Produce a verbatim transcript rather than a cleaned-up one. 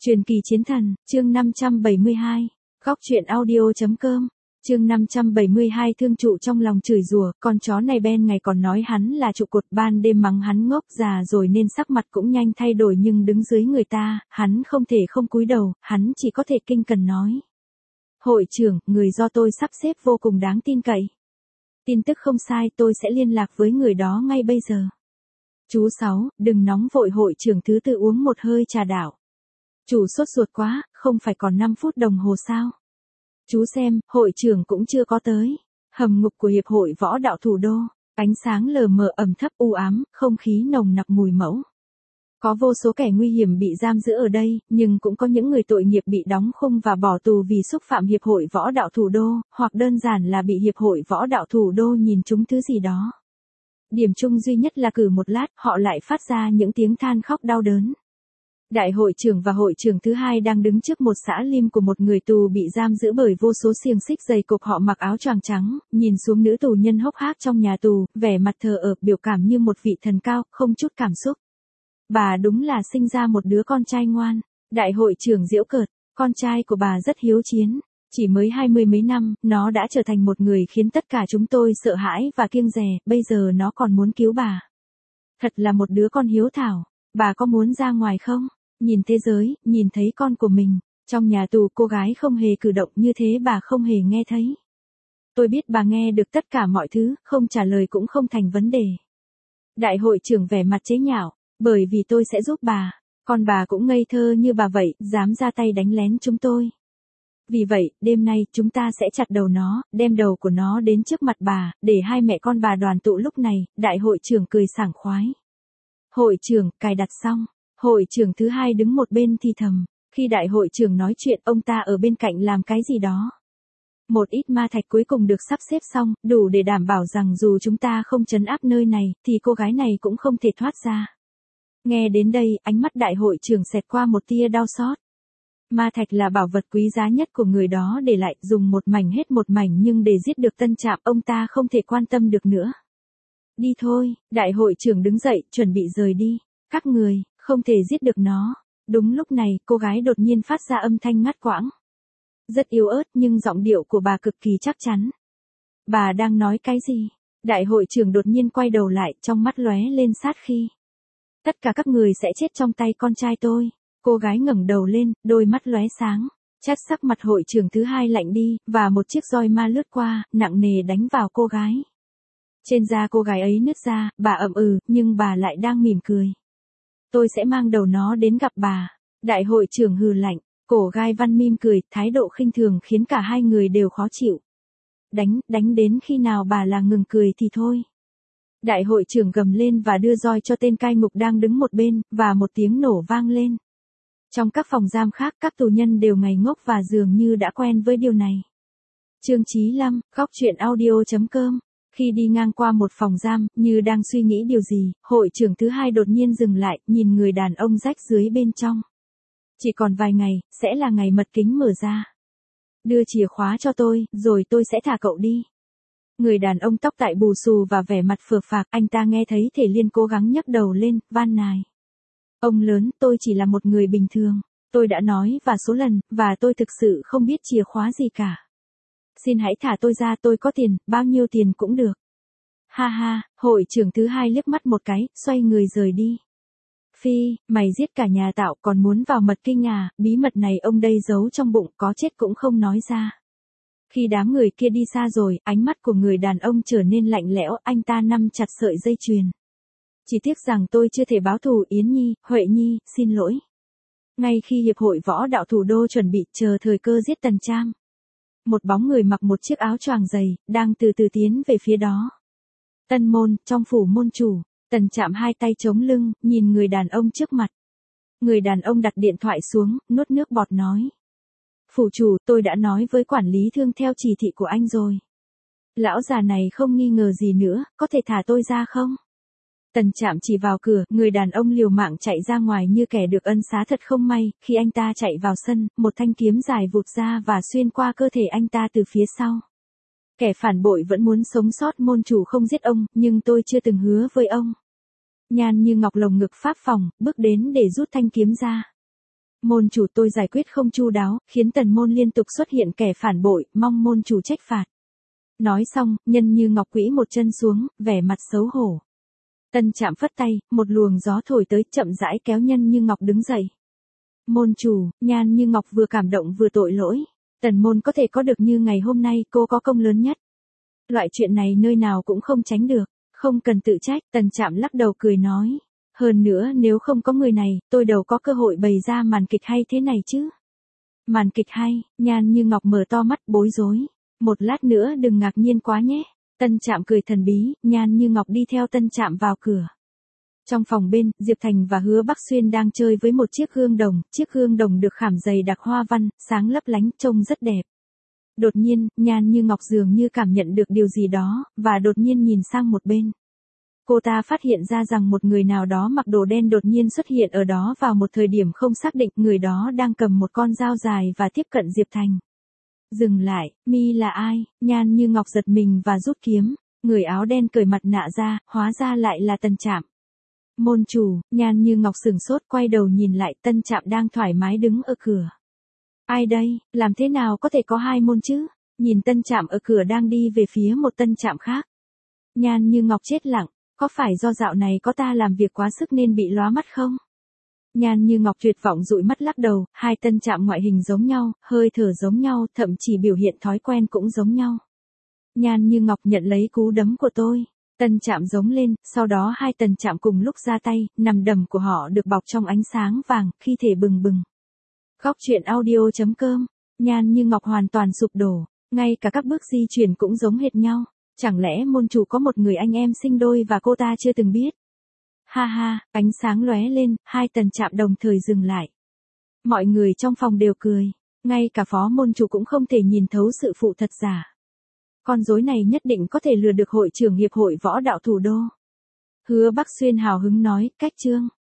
Truyền kỳ chiến thần, chương năm trăm bảy mươi hai, góc truyện audio.com, chương năm trăm bảy mươi hai thương trụ trong lòng chửi rủa, con chó này Ben ngày còn nói hắn là trụ cột, ban đêm mắng hắn ngốc già rồi nên sắc mặt cũng nhanh thay đổi, nhưng đứng dưới người ta, hắn không thể không cúi đầu, hắn chỉ có thể kinh cần nói. Hội trưởng, người do tôi sắp xếp vô cùng đáng tin cậy. Tin tức không sai, tôi sẽ liên lạc với người đó ngay bây giờ. Chú Sáu, đừng nóng vội, hội trưởng thứ tự uống một hơi trà đảo. Chủ sốt ruột quá, không phải còn năm phút đồng hồ sao? Chú xem, hội trưởng cũng chưa có tới. Hầm ngục của Hiệp hội Võ đạo Thủ đô, ánh sáng lờ mờ ẩm thấp u ám, không khí nồng nặc mùi mẫu. Có vô số kẻ nguy hiểm bị giam giữ ở đây, nhưng cũng có những người tội nghiệp bị đóng khung và bỏ tù vì xúc phạm Hiệp hội Võ đạo Thủ đô, hoặc đơn giản là bị Hiệp hội Võ đạo Thủ đô nhìn trúng thứ gì đó. Điểm chung duy nhất là cử một lát, họ lại phát ra những tiếng than khóc đau đớn. Đại hội trưởng và hội trưởng thứ hai đang đứng trước một xã lim của một người tù bị giam giữ bởi vô số xiềng xích dày cộp, họ mặc áo choàng trắng, nhìn xuống nữ tù nhân hốc hác trong nhà tù, vẻ mặt thờ ơ, biểu cảm như một vị thần cao, không chút cảm xúc. Bà đúng là sinh ra một đứa con trai ngoan. Đại hội trưởng giễu cợt, con trai của bà rất hiếu chiến. Chỉ mới hai mươi mấy năm, nó đã trở thành một người khiến tất cả chúng tôi sợ hãi và kiêng dè, bây giờ nó còn muốn cứu bà. Thật là một đứa con hiếu thảo. Bà có muốn ra ngoài không? Nhìn thế giới, nhìn thấy con của mình. Trong nhà tù cô gái không hề cử động, như thế bà không hề nghe thấy. Tôi biết bà nghe được tất cả mọi thứ, không trả lời cũng không thành vấn đề. Đại hội trưởng vẻ mặt chế nhạo, bởi vì tôi sẽ giúp bà. Con bà cũng ngây thơ như bà vậy, dám ra tay đánh lén chúng tôi. Vì vậy, đêm nay chúng ta sẽ chặt đầu nó, đem đầu của nó đến trước mặt bà, để hai mẹ con bà đoàn tụ. Lúc này, đại hội trưởng cười sảng khoái. Hội trưởng, cài đặt xong. Hội trưởng thứ hai đứng một bên thì thầm. Khi đại hội trưởng nói chuyện, ông ta ở bên cạnh làm cái gì đó. Một ít ma thạch cuối cùng được sắp xếp xong, đủ để đảm bảo rằng dù chúng ta không trấn áp nơi này, thì cô gái này cũng không thể thoát ra. Nghe đến đây, ánh mắt đại hội trưởng xẹt qua một tia đau xót. Ma thạch là bảo vật quý giá nhất của người đó để lại, dùng một mảnh hết một mảnh, nhưng để giết được Tân Trạm, ông ta không thể quan tâm được nữa. Đi thôi, đại hội trưởng đứng dậy, chuẩn bị rời đi. Các người, không thể giết được nó. Đúng lúc này, cô gái đột nhiên phát ra âm thanh ngắt quãng. Rất yếu ớt, nhưng giọng điệu của bà cực kỳ chắc chắn. Bà đang nói cái gì? Đại hội trưởng đột nhiên quay đầu lại, trong mắt lóe lên sát khí. Tất cả các người sẽ chết trong tay con trai tôi. Cô gái ngẩng đầu lên, đôi mắt lóe sáng. Chắc sắc mặt hội trưởng thứ hai lạnh đi, và một chiếc roi ma lướt qua, nặng nề đánh vào cô gái. Trên da cô gái ấy nứt ra, bà ậm ừ, nhưng bà lại đang mỉm cười. Tôi sẽ mang đầu nó đến gặp bà. Đại hội trưởng hừ lạnh, cổ gai văn mỉm cười, thái độ khinh thường khiến cả hai người đều khó chịu. Đánh, đánh đến khi nào bà là ngừng cười thì thôi. Đại hội trưởng gầm lên và đưa roi cho tên cai ngục đang đứng một bên, và một tiếng nổ vang lên. Trong các phòng giam khác, các tù nhân đều ngây ngốc và dường như đã quen với điều này. Chương Chí Lâm, góc truyện audio.com. Khi đi ngang qua một phòng giam, như đang suy nghĩ điều gì, hội trưởng thứ hai đột nhiên dừng lại, nhìn người đàn ông rách dưới bên trong. Chỉ còn vài ngày, sẽ là ngày mật kính mở ra. Đưa chìa khóa cho tôi, rồi tôi sẽ thả cậu đi. Người đàn ông tóc tại bù xù và vẻ mặt phờ phạc, anh ta nghe thấy Thể Liên cố gắng nhấc đầu lên, van nài. Ông lớn, tôi chỉ là một người bình thường. Tôi đã nói và số lần, và tôi thực sự không biết chìa khóa gì cả. Xin hãy thả tôi ra, tôi có tiền, bao nhiêu tiền cũng được. Ha ha, hội trưởng thứ hai liếc mắt một cái, xoay người rời đi. Phi, mày giết cả nhà tạo còn muốn vào mật kinh à, bí mật này ông đây giấu trong bụng, có chết cũng không nói ra. Khi đám người kia đi xa rồi, ánh mắt của người đàn ông trở nên lạnh lẽo, anh ta nắm chặt sợi dây chuyền. Chỉ tiếc rằng tôi chưa thể báo thù. Yến Nhi, Huệ Nhi, xin lỗi. Ngay khi Hiệp hội Võ đạo Thủ đô chuẩn bị chờ thời cơ giết Tần Trạm, một bóng người mặc một chiếc áo choàng dày, đang từ từ tiến về phía đó. Tân môn, trong phủ môn chủ, Tần Trạm hai tay chống lưng, nhìn người đàn ông trước mặt. Người đàn ông đặt điện thoại xuống, nuốt nước bọt nói. Phủ chủ, tôi đã nói với quản lý thương theo chỉ thị của anh rồi. Lão già này không nghi ngờ gì nữa, có thể thả tôi ra không? Tần Trạm chỉ vào cửa, người đàn ông liều mạng chạy ra ngoài như kẻ được ân xá. Thật không may, khi anh ta chạy vào sân, một thanh kiếm dài vụt ra và xuyên qua cơ thể anh ta từ phía sau. Kẻ phản bội vẫn muốn sống sót, môn chủ không giết ông, nhưng tôi chưa từng hứa với ông. Nhan như ngọc lồng ngực pháp phồng, bước đến để rút thanh kiếm ra. Môn chủ tôi giải quyết không chu đáo, khiến tần môn liên tục xuất hiện kẻ phản bội, mong môn chủ trách phạt. Nói xong, Nhân Như Ngọc quỹ một chân xuống, vẻ mặt xấu hổ. Tân Trạm phất tay, một luồng gió thổi tới, chậm rãi kéo Nhân Như Ngọc đứng dậy. Môn chủ, Nhan Như Ngọc vừa cảm động vừa tội lỗi. Tần môn có thể có được như ngày hôm nay, cô có công lớn nhất. Loại chuyện này nơi nào cũng không tránh được, không cần tự trách. Tần Trạm lắc đầu cười nói. Hơn nữa nếu không có người này, tôi đâu có cơ hội bày ra màn kịch hay thế này chứ. Màn kịch hay, Nhan Như Ngọc mở to mắt bối rối. Một lát nữa đừng ngạc nhiên quá nhé. Tân Trạm cười thần bí, Nhan Như Ngọc đi theo Tân Trạm vào cửa. Trong phòng bên, Diệp Thành và Hứa Bắc Xuyên đang chơi với một chiếc gương đồng, chiếc gương đồng được khảm dày đặc hoa văn, sáng lấp lánh, trông rất đẹp. Đột nhiên, Nhan Như Ngọc dường như cảm nhận được điều gì đó, và đột nhiên nhìn sang một bên. Cô ta phát hiện ra rằng một người nào đó mặc đồ đen đột nhiên xuất hiện ở đó vào một thời điểm không xác định, người đó đang cầm một con dao dài và tiếp cận Diệp Thành. Dừng lại, mi là ai? Nhan Như Ngọc giật mình và rút kiếm, người áo đen cởi mặt nạ ra, hóa ra lại là Tân Trạm. Môn chủ, Nhan Như Ngọc sửng sốt quay đầu nhìn lại, Tân Trạm đang thoải mái đứng ở cửa. Ai đây, làm thế nào có thể có hai môn chứ? Nhìn Tân Trạm ở cửa đang đi về phía một Tân Trạm khác. Nhan Như Ngọc chết lặng, có phải do dạo này có ta làm việc quá sức nên bị lóa mắt không? Nhan Như Ngọc tuyệt vọng dụi mắt lắc đầu, hai Tân Trạm ngoại hình giống nhau, hơi thở giống nhau, thậm chí biểu hiện thói quen cũng giống nhau. Nhan Như Ngọc nhận lấy cú đấm của tôi. Tân Trạm giống lên, sau đó hai Tân Trạm cùng lúc ra tay, nằm đầm của họ được bọc trong ánh sáng vàng, khi thể bừng bừng. Góc truyện audio chấm com, Nhan Như Ngọc hoàn toàn sụp đổ, ngay cả các bước di chuyển cũng giống hệt nhau. Chẳng lẽ môn chủ có một người anh em sinh đôi và cô ta chưa từng biết? Ha ha, ánh sáng lóe lên, hai Tân Trạm đồng thời dừng lại. Mọi người trong phòng đều cười, ngay cả phó môn chủ cũng không thể nhìn thấu sự phụ thật giả. Con rối này nhất định có thể lừa được hội trưởng hiệp hội võ đạo thủ đô. Hứa Bắc Xuyên hào hứng nói, cách chương.